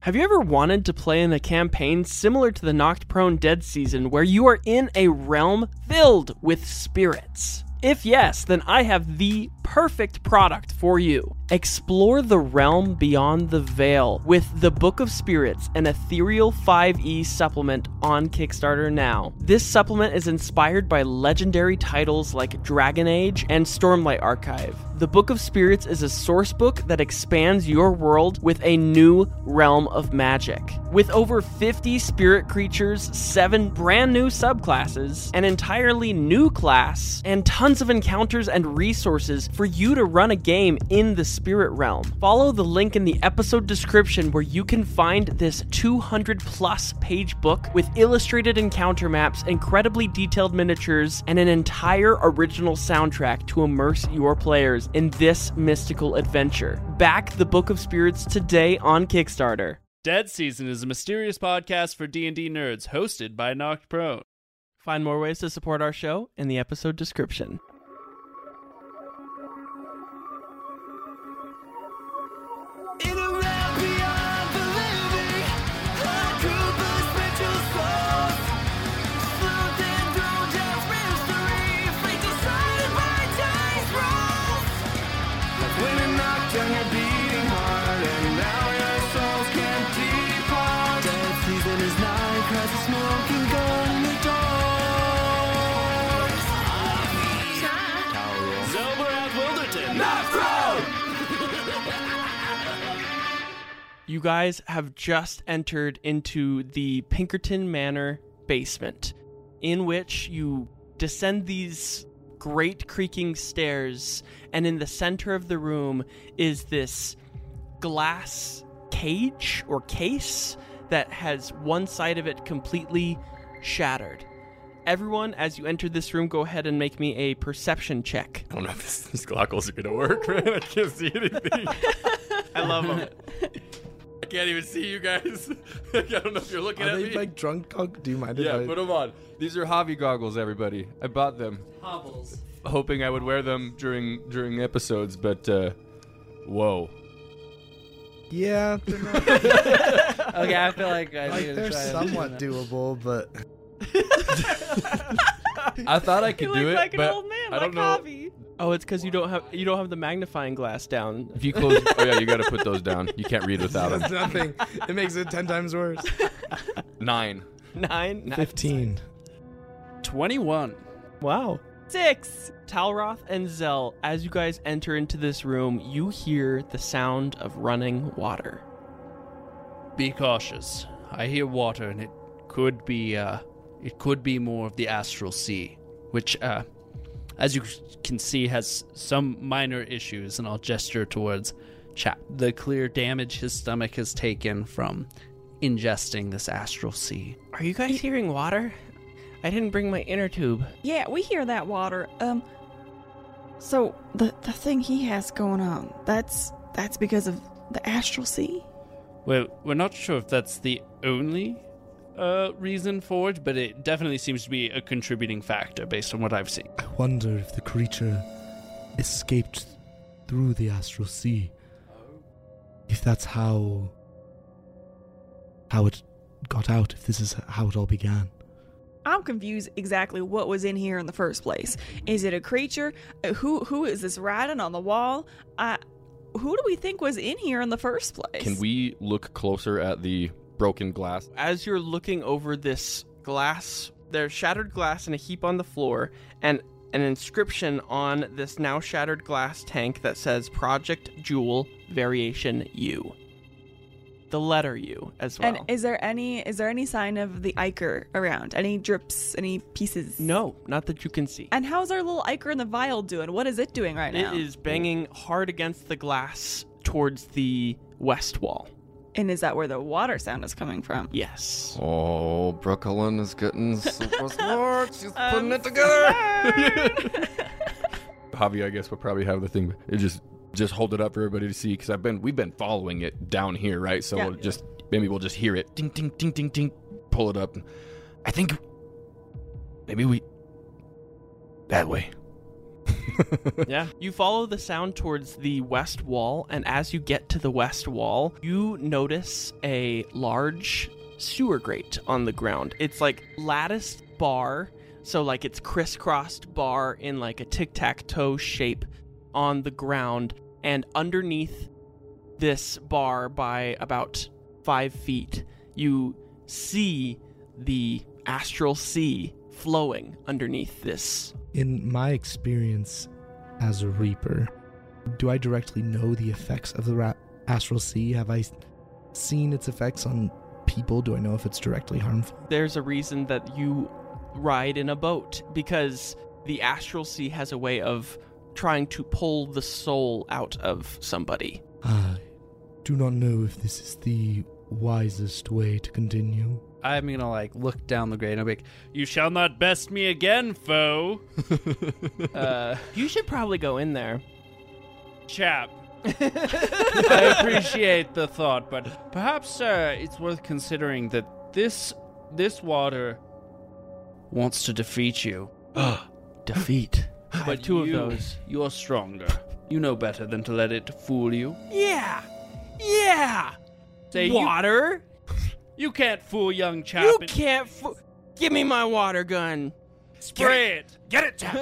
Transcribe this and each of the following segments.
Have you ever wanted to play in a campaign similar to the Knocked Prone Dead season where you are in a realm filled with spirits? If yes, then I have the perfect product for you. Explore the realm beyond the veil with the Book of Spirits, an ethereal 5e supplement on Kickstarter now. This supplement is inspired by legendary titles like Dragon Age and Stormlight Archive. The Book of Spirits is a source book that expands your world with a new realm of magic. With over 50 spirit creatures, 7 brand new subclasses, an entirely new class, and tons of encounters and resources for you to run a game in the spirit realm. Follow the link in the episode description where you can find this 200 plus page book with illustrated encounter maps, incredibly detailed miniatures, and an entire original soundtrack to immerse your players in this mystical adventure. Back the Book of Spirits today on Kickstarter. Dead Season is a mysterious podcast for D&D nerds, hosted by Knocked Prone. Find more ways to support our show in the episode description. You guys have just entered into the Pinkerton Manor basement, in which you descend these great creaking stairs, and in the center of the room is this glass cage or case that has one side of it completely shattered. Everyone, as you enter this room, go ahead and make me a perception check. I don't know if these goggles are going to work, man. I can't see anything. I love them. I can't even see you guys. I don't know if you're looking at me. Are they like drunk goggles? Do you mind if Yeah, I... put them on. These are Javi goggles, everybody. I bought them. Hobbles. Hoping I would wear them during episodes, but, whoa. Yeah, they're not... Okay, I feel like I need to they're try it. somewhat doable, but... I thought I could do it, like an but old man, I don't like know. Javi. Oh, it's because you don't have the magnifying glass down. If you close, oh yeah, you got to put those down. You can't read without That's them. nothing. It makes it 10 times worse. 9. 9? 15. 21. Wow. 6. Talroth and Zell, as you guys enter into this room, you hear the sound of running water. Be cautious. I hear water, and it could be more of the astral sea, which, as you can see, has some minor issues, and I'll gesture towards Chap. The clear damage his stomach has taken from ingesting this astral sea. Are you guys hearing water? I didn't bring my inner tube. Yeah, we hear that water. So the thing he has going on, that's because of the astral sea? Well, we're not sure if that's the only reason for it, but it definitely seems to be a contributing factor based on what I've seen. I wonder if the creature escaped through the astral sea. If that's how it got out, if this is how it all began. I'm confused exactly what was in here in the first place. Is it a creature? Who is this riding on the wall? Who do we think was in here in the first place? Can we look closer at the broken glass? As you're looking over this glass, there's shattered glass in a heap on the floor, and an inscription on this now shattered glass tank that says Project Jewel Variation U. The letter U as well. And is there any sign of the Iker around? Any drips? Any pieces? No, not that you can see. And how's our little Iker in the vial doing? What is it doing right now? It is banging hard against the glass towards the west wall. And is that where the water sound is coming from? Yes. Oh, Brooklyn is getting super smart. She's putting it together. Javi, I guess, will probably have the thing. It just hold it up for everybody to see, because we've been following it down here, right? So Yeah. maybe we'll just hear it, ding, ding, ding, ding, ding. Pull it up. I think maybe we that way. Yeah. You follow the sound towards the west wall, and as you get to the west wall, you notice a large sewer grate on the ground. It's like latticed bar, so like it's crisscrossed bar in like a tic-tac-toe shape on the ground, and underneath this bar by about 5 feet, you see the astral sea flowing underneath this. In my experience as a Reaper, do I directly know the effects of the astral sea? Have I seen its effects on people? Do I know if it's directly harmful? There's a reason that you ride in a boat, because the astral sea has a way of trying to pull the soul out of somebody. I do not know if this is the wisest way to continue. I'm gonna like look down the grate and I'll be like, "You shall not best me again, foe." You should probably go in there. Chap. I appreciate the thought, but perhaps it's worth considering that this water wants to defeat you. Defeat. But two of those. You're stronger. You know better than to let it fool you. Yeah. Say Water? You can't fool young chap. You can't Give me my water gun. Spray it. Get it, chap.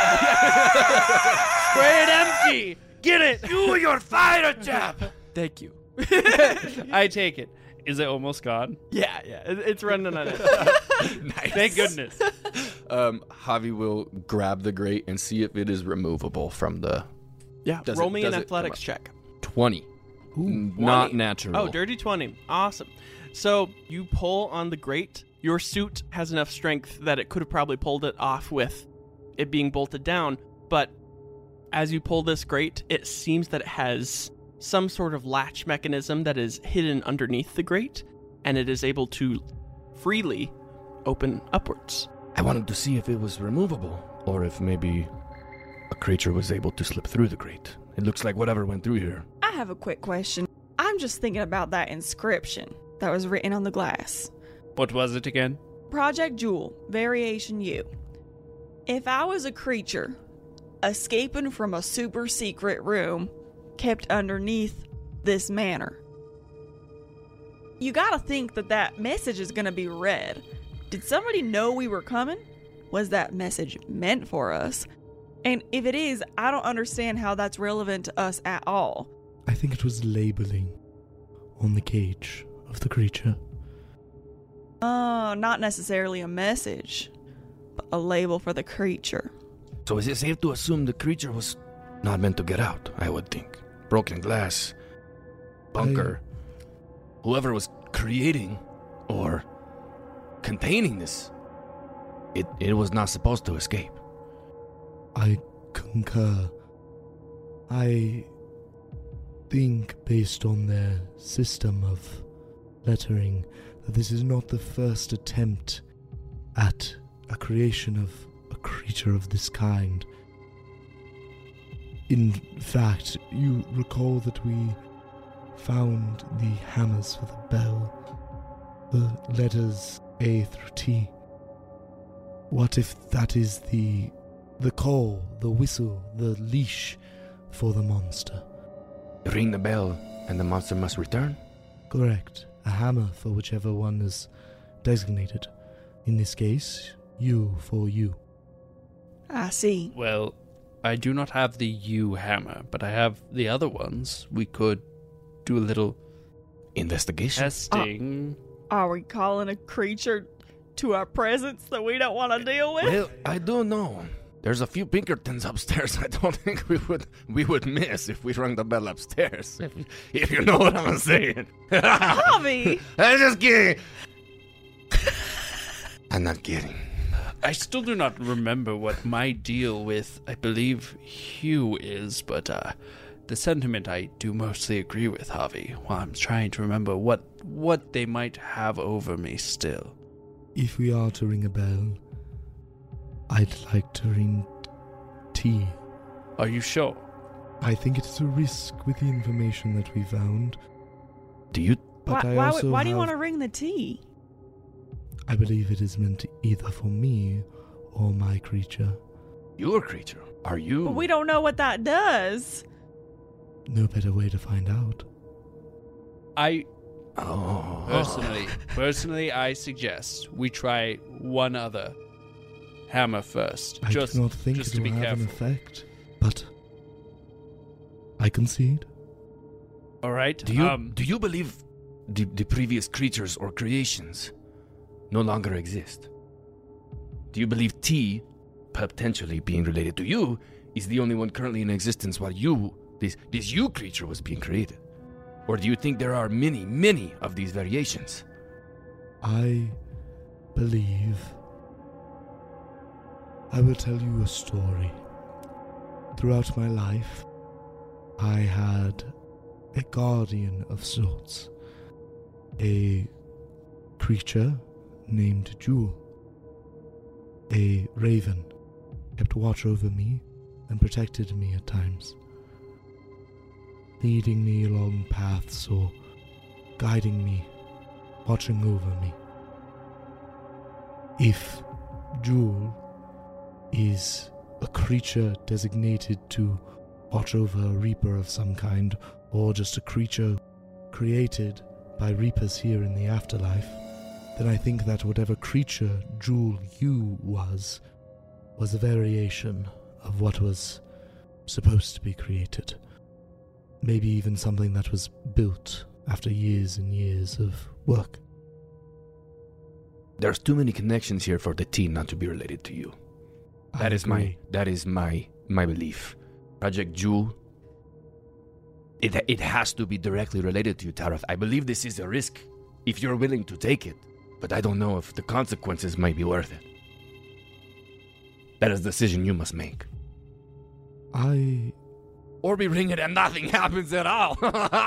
Spray it empty. Get it. Do your fire, chap. Thank you. I take it. Is it almost gone? Yeah. It's running on it. Nice. Thank goodness. Javi will grab the grate and see if it is removable from the... Yeah, Does roll it- me does an it come athletics up? check. 20. Not natural. Oh, dirty 20. Awesome. So you pull on the grate. Your suit has enough strength that it could have probably pulled it off with it being bolted down. But as you pull this grate, it seems that it has some sort of latch mechanism that is hidden underneath the grate, and it is able to freely open upwards. I wanted to see if it was removable, or if maybe a creature was able to slip through the grate. It looks like whatever went through here. I have a quick question. I'm just thinking about that inscription that was written on the glass. What was it again? Project Jewel, Variation U. If I was a creature escaping from a super secret room kept underneath this manor, you gotta think that that message is gonna be read. Did somebody know we were coming? Was that message meant for us? And if it is, I don't understand how that's relevant to us at all. I think it was labeling on the cage of the creature. Not necessarily a message, but a label for the creature. So is it safe to assume the creature was not meant to get out, I would think? Broken glass, bunker, whoever was creating or containing this, it was not supposed to escape. I concur. I think, based on their system of lettering, that this is not the first attempt at a creation of a creature of this kind. In fact, you recall that we found the hammers for the bell, the letters A through T. What if that is the call, the whistle, the leash for the monster? Ring the bell and the monster must return? Correct. A hammer for whichever one is designated. In this case, you for you. I see. Well, I do not have the U hammer, but I have the other ones. We could do a little Investigation? testing. Are we calling a creature to our presence that we don't want to deal with? Well, I don't know. There's a few Pinkertons upstairs I don't think we would miss if we rang the bell upstairs. If you know what I'm saying. Javi! I'm just kidding. I'm not kidding. I still do not remember what my deal with, I believe, Hugh is, but the sentiment I do mostly agree with, Javi, while I'm trying to remember what they might have over me still. If we are to ring a bell, I'd like to ring T. Are you sure? I think it is a risk with the information that we found. Do you? But I why also do you have- want to ring the T? I believe it is meant either for me or my creature. Your creature? Are you? But we don't know what that does. No better way to find out. I Oh. personally, I suggest we try one other hammer first. I do not think just it to will be have an careful. effect, but I concede. All right. Do you believe the previous creatures or creations no longer exist? Do you believe T, potentially being related to you, is the only one currently in existence while this you creature was being created? Or do you think there are many, many of these variations? I believe. I will tell you a story. Throughout my life, I had a guardian of sorts. A creature named Jewel. A raven kept watch over me and protected me at times, leading me along paths or guiding me, watching over me. If Jewel is a creature designated to watch over a reaper of some kind, or just a creature created by reapers here in the afterlife, then I think that whatever creature Jewel you was a variation of what was supposed to be created. Maybe even something that was built after years and years of work. There's too many connections here for the T not to be related to you. I agree. That is my belief. Project Jewel, it has to be directly related to you, Tarath. I believe this is a risk if you're willing to take it, but I don't know if the consequences might be worth it. That is a decision you must make. Or we ring it and nothing happens at all.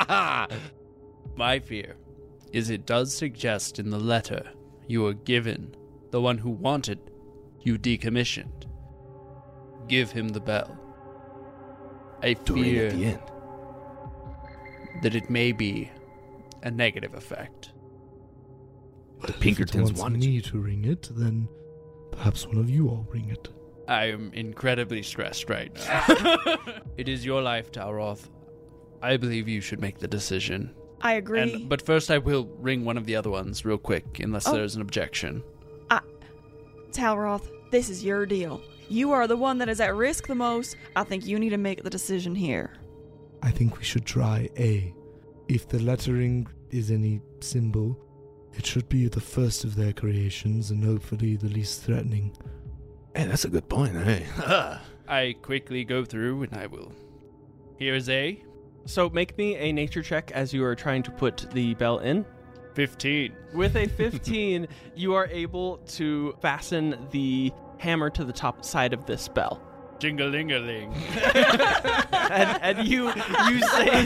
My fear is it does suggest in the letter you were given, the one who wanted you decommissioned. Give him the bell. I To ring fear at the end. that it may be a negative effect. The If it Pinkertons wants wanted me to ring it, then perhaps one of you all ring it. I am incredibly stressed right now. It is your life, Talroth. I believe you should make the decision. I agree. But first I will ring one of the other ones real quick, unless Oh. there's an objection. Talroth, this is your deal. You are the one that is at risk the most. I think you need to make the decision here. I think we should try A. If the lettering is any symbol, it should be the first of their creations and hopefully the least threatening. Hey, that's a good point, hey. I quickly go through and I will. Here's A. So make me a nature check as you are trying to put the bell in. 15. With a 15, you are able to fasten the hammer to the top side of this bell. Jingle-ling-a-ling. And you say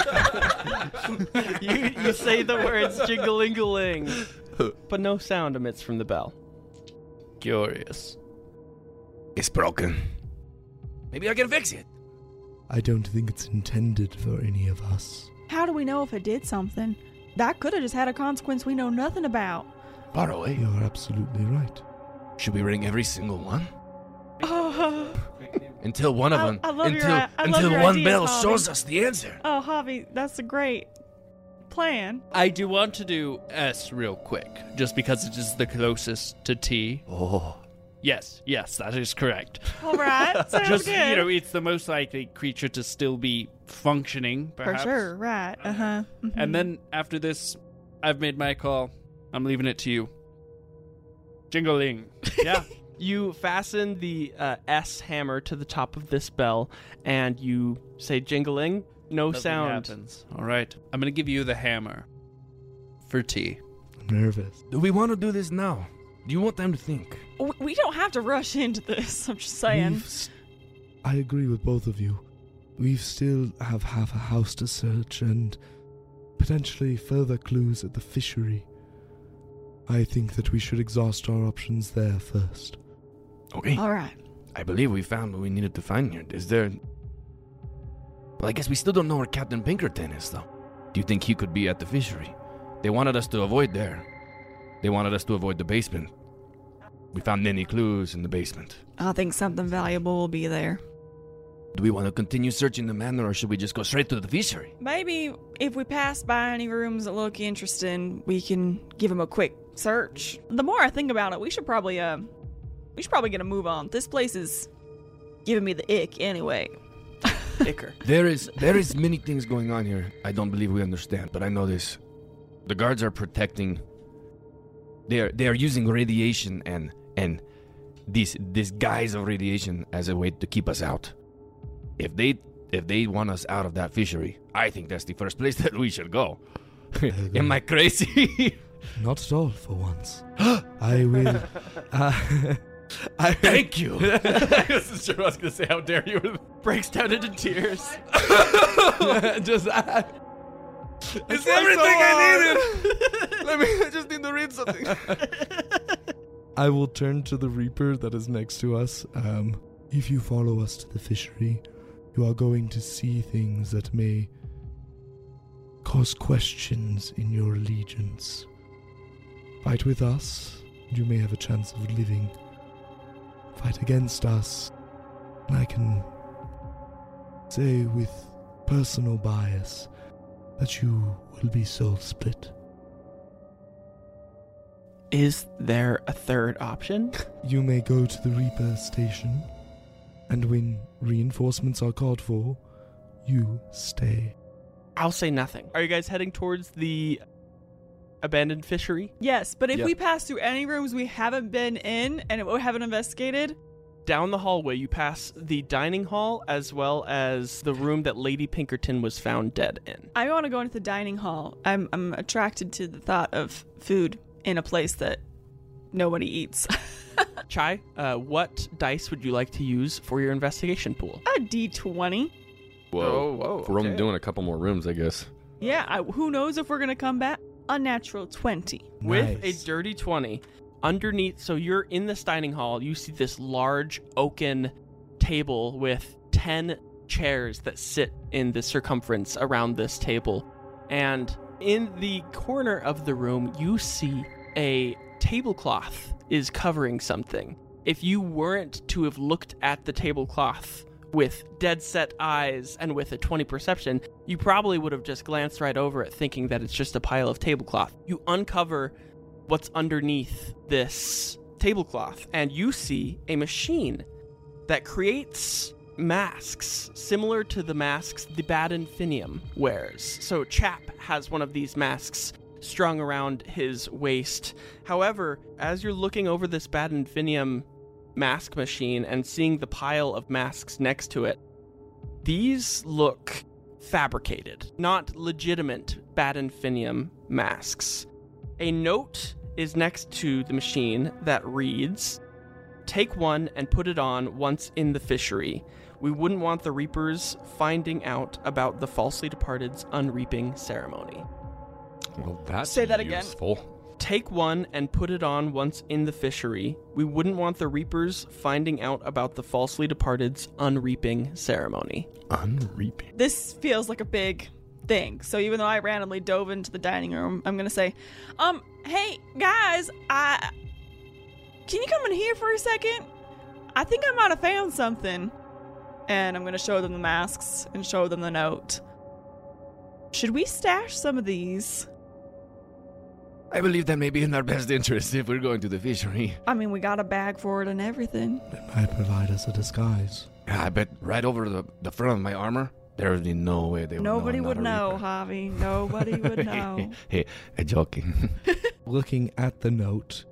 you say the words jingling, but no sound emits from the bell. Curious. It's broken. Maybe I can fix it. I don't think it's intended for any of us. How do we know if it did something? That could have just had a consequence we know nothing about. Far away. You're absolutely right. Should we ring every single one? Oh, Until one of I- them. I love your until I love until your one ideas, bell Javi. shows us the answer. oh, Javi, that's a great plan. I do want to do S real quick, just because it is the closest to T. Oh. Yes, that is correct. All right, sounds Just, good. it's the most likely creature to still be functioning, perhaps. For sure, right. Uh-huh. Mhm. And then after this, I've made my call. I'm leaving it to you. Jingling. Yeah. You fasten the S hammer to the top of this bell, and you say jingling. No Nothing sound. happens. All right. I'm going to give you the hammer for T. I'm nervous. Do we want to do this now? Do you want time to think? We don't have to rush into this, I'm just saying. I agree with both of you. We still have half a house to search and potentially further clues at the fishery. I think that we should exhaust our options there first. Okay. All right. I believe we found what we needed to find here. Is there... Well, I guess we still don't know where Captain Pinkerton is, though. Do you think he could be at the fishery? They wanted us to avoid there. They wanted us to avoid the basement. We found many clues in the basement. I think something valuable will be there. Do we want to continue searching the manor, or should we just go straight to the fishery? Maybe if we pass by any rooms that look interesting, we can give them a quick search. The more I think about it, we should probably get a move on. This place is giving me the ick anyway. Icker. There is many things going on here I don't believe we understand, but I know this. The guards are protecting. They are using radiation and this guise of radiation as a way to keep us out. If they want us out of that fishery, I think that's the first place that we should go. Am I crazy? Not at all, for once. I will. Thank you. I wasn't sure what I was going to say. How dare you? Breaks down into tears. Just it's everything I needed. I just need to read something. I will turn to the Reaper that is next to us. If you follow us to the fishery, you are going to see things that may cause questions in your allegiance. Fight with us, and you may have a chance of living. Fight against us, and I can say with personal bias that you will be soul split. Is there a third option? You may go to the Reaper station, and when reinforcements are called for, you stay. I'll say nothing. Are you guys heading towards the abandoned fishery? Yes, but if Yep. we pass through any rooms we haven't been in and we haven't investigated, Down the hallway, you pass the dining hall as well as the room that Lady Pinkerton was found dead in. I want to go into the dining hall. I'm attracted to the thought of food in a place that nobody eats. Chai, what dice would you like to use for your investigation pool? A D20. Whoa. We're only doing a couple more rooms, I guess. Yeah, who knows if we're going to come back? Unnatural 20. With Nice. a dirty 20. Underneath, so you're in this dining hall, you see this large oaken table with 10 chairs that sit in the circumference around this table. And in the corner of the room, you see a tablecloth is covering something. If you weren't to have looked at the tablecloth with dead set eyes and with a 20 perception, you probably would have just glanced right over it thinking that it's just a pile of tablecloth. You uncover what's underneath this tablecloth, and you see a machine that creates masks similar to the masks the Bad Infinium wears. So Chap has one of these masks strung around his waist. However, as you're looking over this Bad Infinium mask machine and seeing the pile of masks next to it, these look fabricated, not legitimate Bad Infinium masks. A note is next to the machine that reads, "Take one and put it on once in the fishery. We wouldn't want the Reapers finding out about the falsely departed's unreaping ceremony." Well, that's Say that again. useful. Take one and put it on once in the fishery. We wouldn't want the Reapers finding out about the falsely departed's unreaping ceremony. Unreaping. This feels like a big thing. So even though I randomly dove into the dining room, I'm going to say, hey, guys, can you come in here for a second? I think I might have found something. And I'm going to show them the masks and show them the note. Should we stash some of these? I believe that may be in our best interest if we're going to the fishery. I mean, we got a bag for it and everything. It might provide us a disguise. Yeah, I bet right over the front of my armor, there would be no way they would know. Nobody I'm would not a know, Reaper. Javi. Nobody would know. Hey, joking. Looking at the note,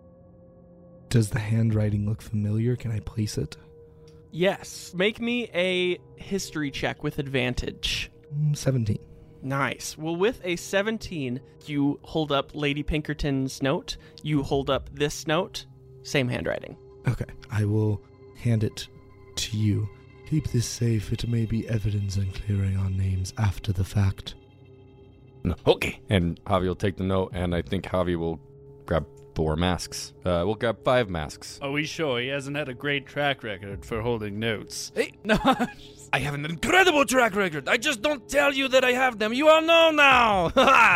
does the handwriting look familiar? Can I place it? Yes. Make me a history check with advantage. 17. Nice. Well, with a 17, you hold up Lady Pinkerton's note. You hold up this note. Same handwriting. Okay, I will hand it to you. Keep this safe. It may be evidence in clearing our names after the fact. No. Okay. And Javi will take the note, and I think Javi will grab 4 masks. We'll grab 5 masks. Are we sure he hasn't had a great track record for holding notes? Hey, no. I have an incredible track record. I just don't tell you that I have them. You all know now.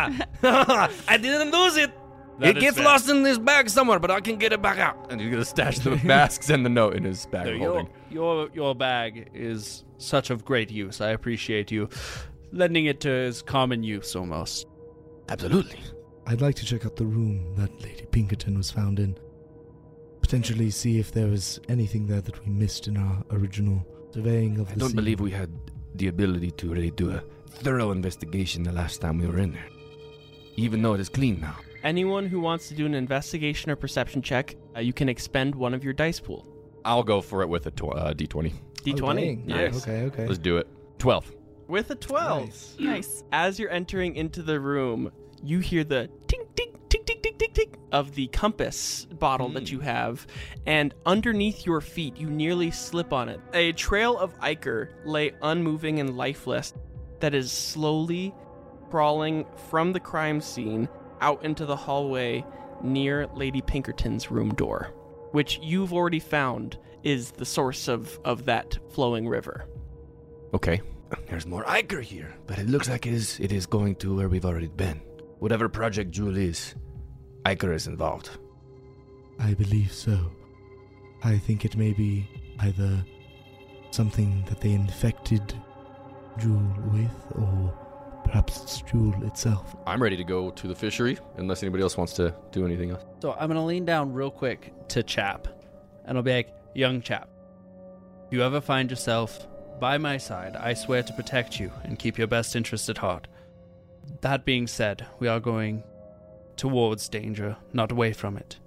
I didn't lose it. That It is gets fair. lost in this bag somewhere, but I can get it back out. And he's going to stash the masks and the note in his bag So of holding. your bag is such of great use. I appreciate you lending it to its common use almost. Absolutely. I'd like to check out the room that Lady Pinkerton was found in. Potentially see if there was anything there that we missed in our original surveying of the I don't scene. believe we had the ability to really do a thorough investigation the last time we were in there. Even though it is clean now. Anyone who wants to do an investigation or perception check, you can expend one of your dice pool. I'll go for it with a D20. D20? Oh, dang. Yes. Okay. Let's do it. 12. With a 12. Nice. Nice. As you're entering into the room, you hear the tink, tink, tink, tink, tink, tink, tink of the compass bottle that you have, and underneath your feet, you nearly slip on it. A trail of ichor lay unmoving and lifeless that is slowly crawling from the crime scene out into the hallway near Lady Pinkerton's room door, which you've already found is the source of that flowing river. Okay. There's more ichor here, but it looks like it is going to where we've already been. Whatever Project Jewel is, ichor is involved. I believe so. I think it may be either something that they infected Jewel with, or perhaps it's Jewel itself. I'm ready to go to the fishery, unless anybody else wants to do anything else. So I'm going to lean down real quick to Chap, and I'll be like, young Chap, if you ever find yourself by my side, I swear to protect you and keep your best interest at heart. That being said, we are going towards danger, not away from it.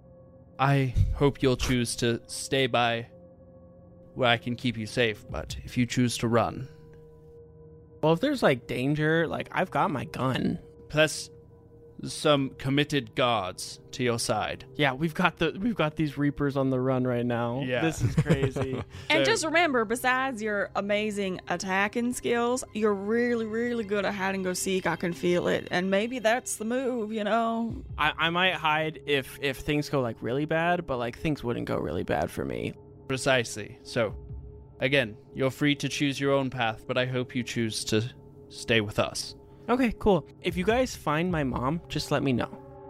I hope you'll choose to stay by where I can keep you safe, but if you choose to run... Well, if there's like danger, like I've got my gun. Plus some committed guards to your side. Yeah, we've got these Reapers on the run right now. Yeah. This is crazy. And just remember, besides your amazing attacking skills, you're really, really good at hide and go seek. I can feel it. And maybe that's the move, you know? I might hide if things go like really bad, but like things wouldn't go really bad for me. Precisely. So, again, you're free to choose your own path, but I hope you choose to stay with us. Okay, cool. If you guys find my mom, just let me know.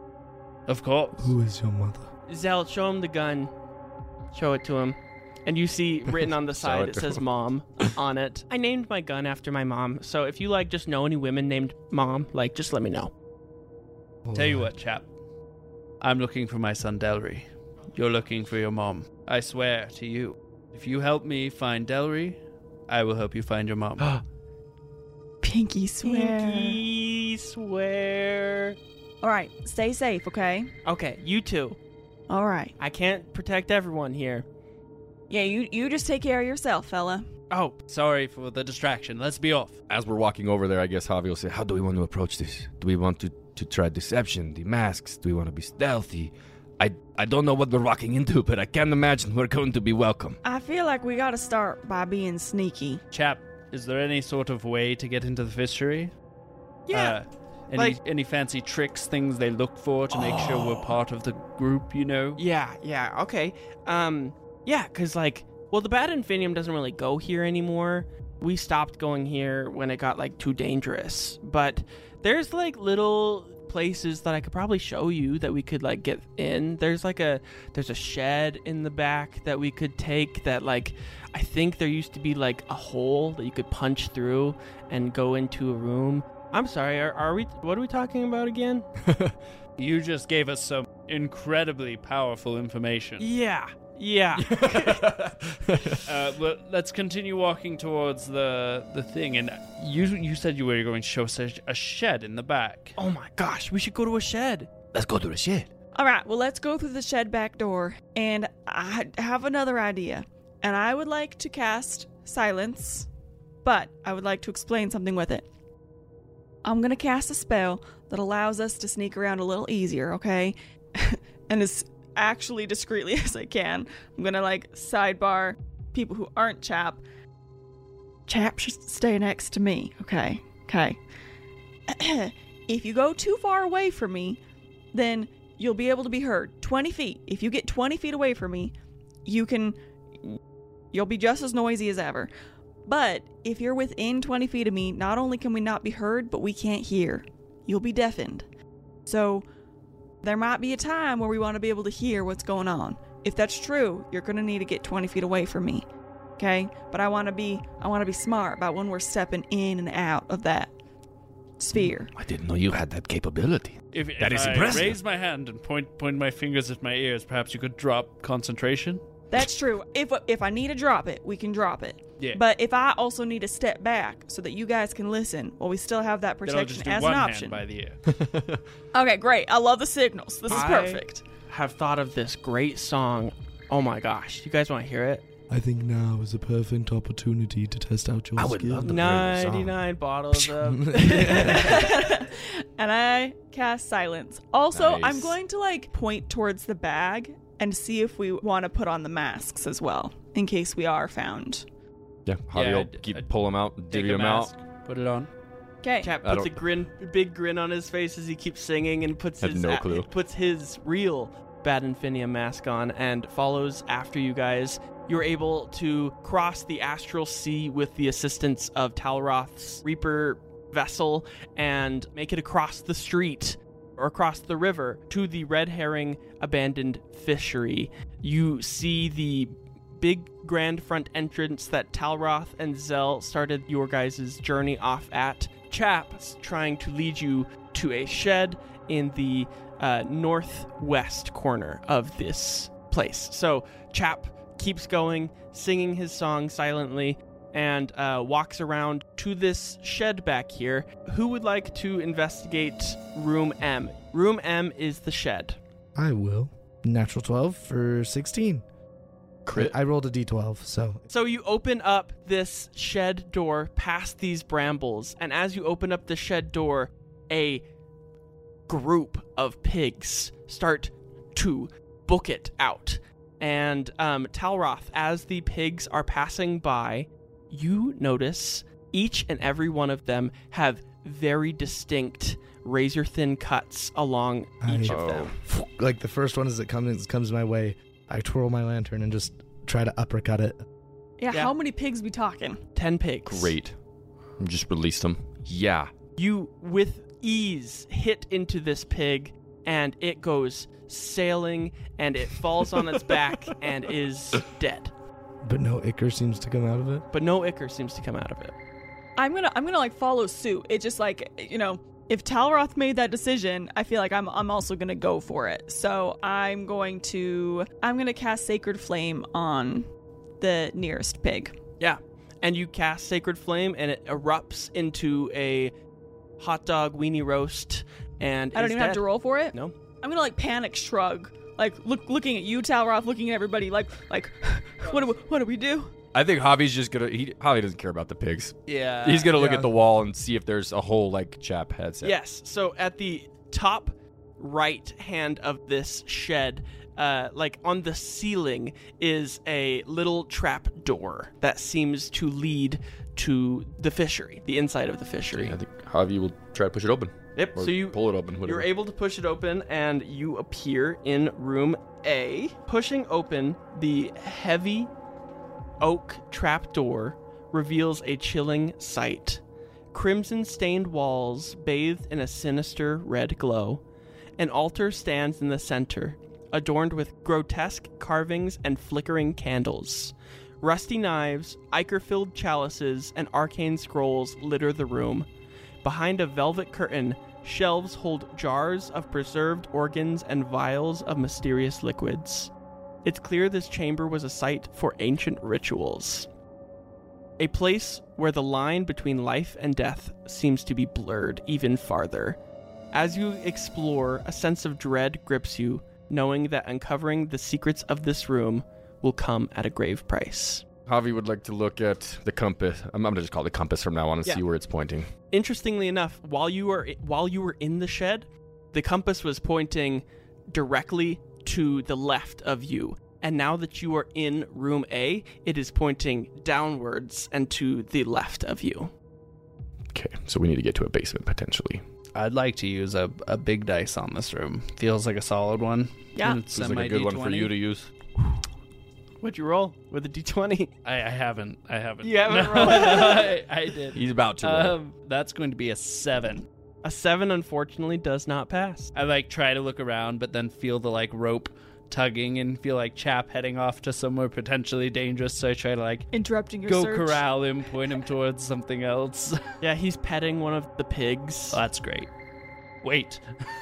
Of course. Who is your mother? Zell, show him the gun. Show it to him. And you see written on the side, it says mom on it. I named my gun after my mom, so if you like just know any women named mom, like just let me know. Tell you what, chap. I'm looking for my son Delry. You're looking for your mom. I swear to you, if you help me find Delry, I will help you find your mom. Pinky swear. Pinky swear. All right, stay safe, okay? Okay, you too. All right. I can't protect everyone here. Yeah, you just take care of yourself, fella. Oh, Sorry for the distraction. Let's be off. As we're walking over there, I guess Javi will say, How do we want to approach this? Do we want to try deception, the masks? Do we want to be stealthy? I don't know what we're walking into, but I can't imagine we're going to be welcome. I feel like we gotta start by being sneaky. Chap, is there any sort of way to get into the fishery? yeah. Any fancy tricks, things they look for to make sure we're part of the group, you know? Yeah, okay. Yeah, because, like, well, the Bad Infinium doesn't really go here anymore. We stopped going here when it got, like, too dangerous. But there's, like, little places that I could probably show you that we could, like, get in. There's a shed in the back that we could take that, like, I think there used to be, like, a hole that you could punch through and go into a room. I'm sorry, what are we talking about again? You just gave us some incredibly powerful information. Yeah. Well, let's continue walking towards the thing. And you said you were going to show us a shed in the back. Oh my gosh, we should go to a shed. Let's go to the shed. All right, well, let's go through the shed back door. And I have another idea. And I would like to cast Silence, but I would like to explain something with it. I'm going to cast a spell that allows us to sneak around a little easier, okay? And as actually discreetly as I can. I'm going to, like, sidebar people who aren't Chap. Chap should stay next to me, okay? Okay. If you go too far away from me, then you'll be able to be heard 20 feet. If you get 20 feet away from me, you'll be just as noisy as ever. But if you're within 20 feet of me, not only can we not be heard, but we can't hear. You'll be deafened. So there might be a time where we want to be able to hear what's going on. If that's true, you're going to need to get 20 feet away from me. Okay? But I want to be smart about when we're stepping in and out of that sphere. I didn't know you had that capability. If That is I impressive. raise my hand and point my fingers at my ears, perhaps you could drop concentration? That's true. If I need to drop it, we can drop it. Yeah. But if I also need to step back so that you guys can listen, well, we still have that Then I'll protection just do as one an hand option. by the ear. Okay, great. I love the signals. This is perfect. Have thought of this great song. Oh my gosh. You guys want to hear it? I think now is a perfect opportunity to test out your I would skill. love to. 99 bottles of... And I cast silence. Also, Nice. I'm going to like point towards the bag and see if we want to put on the masks as well, in case we are found. Yeah, Javi Yeah, will I'd pull him out, Take divvy a him mask, out. put it on. Okay. Chap I puts a big grin on his face as he keeps singing and puts Had his no clue. puts his real Bad Infinium mask on and follows after you guys. You're able to cross the astral sea with the assistance of Talroth's Reaper vessel and make it across the street or across the river to the Red Herring abandoned fishery. You see the big grand front entrance that Talroth and Zell started your guys' journey off at. Chap's trying to lead you to a shed in the northwest corner of this place. So Chap keeps going, singing his song silently, and walks around to this shed back here. Who would like to investigate Room M? Room M is the shed. I will. Natural 12 for 16. Crit. I rolled a d12, so So you open up this shed door past these brambles, and as you open up the shed door, a group of pigs start to book it out. And Talroth, as the pigs are passing by, you notice each and every one of them have very distinct razor-thin cuts along each of them. like the first one as it comes my way, I twirl my lantern and just try to uppercut it. Yeah, Yeah. how many pigs we talking? 10 pigs. Great. Just released him. Yeah. You, with ease, hit into this pig, and it goes sailing, and it falls on its back and is dead. But no ichor seems to come out of it. But no ichor seems to come out of it. I'm gonna like follow suit. It just like, you know, if Talroth made that decision, I feel like I'm also gonna go for it. So I'm gonna cast Sacred Flame on the nearest pig. Yeah. And you cast Sacred Flame, and it erupts into a hot dog weenie roast, and I don't is even have dead. to roll for it. No. I'm gonna like panic shrug, like looking at you, Talroth, looking at everybody, like what do we do? I think Javi's just gonna. Javi doesn't care about the pigs. Yeah. He's gonna look yeah. at the wall and see if there's a hole like Chap had said. Yes. So at the top right hand of this shed, like on the ceiling, is a little trap door that seems to lead to the fishery, the inside of the fishery. I think Javi will try to push it open. Yep. Or So you pull it open. Whatever. You're able to push it open, and you appear in room A. Pushing open the heavy oak trapdoor reveals a chilling sight. Crimson-stained walls bathed in a sinister red glow. An altar stands in the center, adorned with grotesque carvings and flickering candles. Rusty knives, ichor-filled chalices, and arcane scrolls litter the room. Behind a velvet curtain, shelves hold jars of preserved organs and vials of mysterious liquids. It's clear this chamber was a site for ancient rituals. A place where the line between life and death seems to be blurred even farther. As you explore, a sense of dread grips you, knowing that uncovering the secrets of this room will come at a grave price. Javi would like to look at the compass. I'm gonna just call it the compass from now on and Yeah. see where it's pointing. Interestingly enough, while you were in the shed, the compass was pointing directly to the left of you. And now that you are in room A, it is pointing downwards and to the left of you. Okay, so we need to get to a basement potentially. I'd like to use a big dice on this room. Feels like a solid one. Yeah. It's Seems like a good one for you to use. What'd you roll with a d20? I haven't. You haven't No, rolled? I did. He's about to. roll. That's going to be a 7. A 7 unfortunately does not pass. I try to look around, but then feel the rope tugging and feel like Chap heading off to somewhere potentially dangerous, so I try to like Interrupting your go search. corral him, point him towards something else. Yeah, he's petting one of the pigs. Oh, that's great. Wait.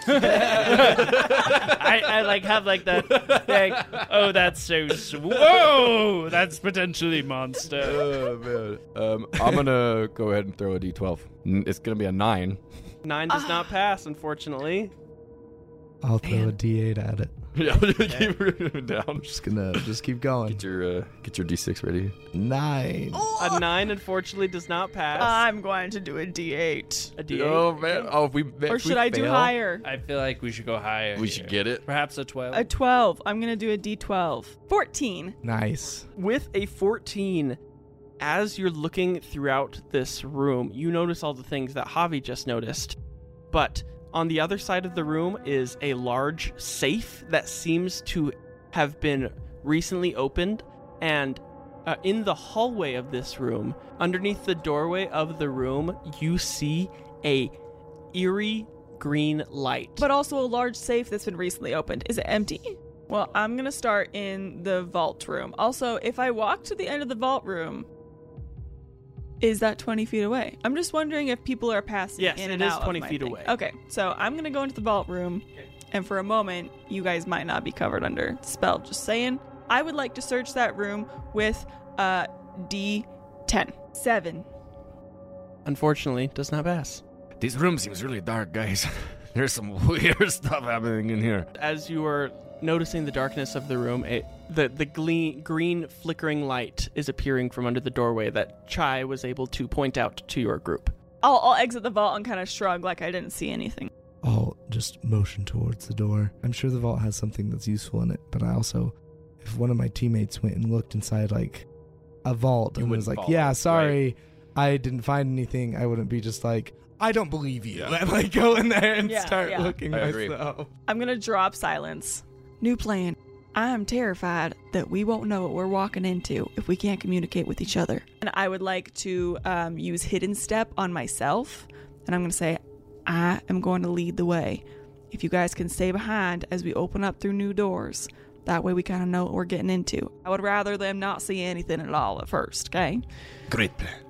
I like have like that like, oh, that's so whoa, that's potentially monster. Oh, man. I'm gonna go ahead and throw a d12. It's gonna be a 9. 9 does not pass, unfortunately. I'll throw a D8 at it. Yeah, keep it down. Just keep going. Get your d6 ready. 9. A 9, unfortunately, does not pass. I'm going to do a D8. A D8. Oh man! Oh, if we Or should I do higher? I feel like we should go higher. We should get it. Perhaps a 12. A 12. I'm going to do a D12. 14. Nice. With a 14, as you're looking throughout this room, you notice all the things that Javi just noticed. But on the other side of the room is a large safe that seems to have been recently opened. And in the hallway of this room, underneath the doorway of the room, you see a eerie green light. But also a large safe that's been recently opened. Is it empty? Well, I'm going to start in the vault room. Also, if I walk to the end of the vault room, is that 20 feet away? I'm just wondering if people are passing Yes, in it and is out 20 of my feet thing. away. Okay, so I'm going to go into the vault room, and for a moment, you guys might not be covered under spell. Just saying. I would like to search that room with D10. 7. Unfortunately, does not pass. This room seems really dark, guys. There's some weird stuff happening in here. As you are noticing the darkness of the room, the green flickering light is appearing from under the doorway that Chai was able to point out to your group. I'll exit the vault and kind of shrug like I didn't see anything. I'll just motion towards the door. I'm sure the vault has something that's useful in it, but I also, if one of my teammates went and looked inside like a vault and was like, yeah, sorry, I didn't find anything, I wouldn't be just like, I don't believe you. And like go in there and start looking I agree. myself. I'm going to drop silence. New plan. I am terrified that we won't know what we're walking into if we can't communicate with each other. And I would like to use Hidden Step on myself. And I'm going to say, I am going to lead the way. If you guys can stay behind as we open up through new doors, that way we kind of know what we're getting into. I would rather them not see anything at all at first, okay? Great plan.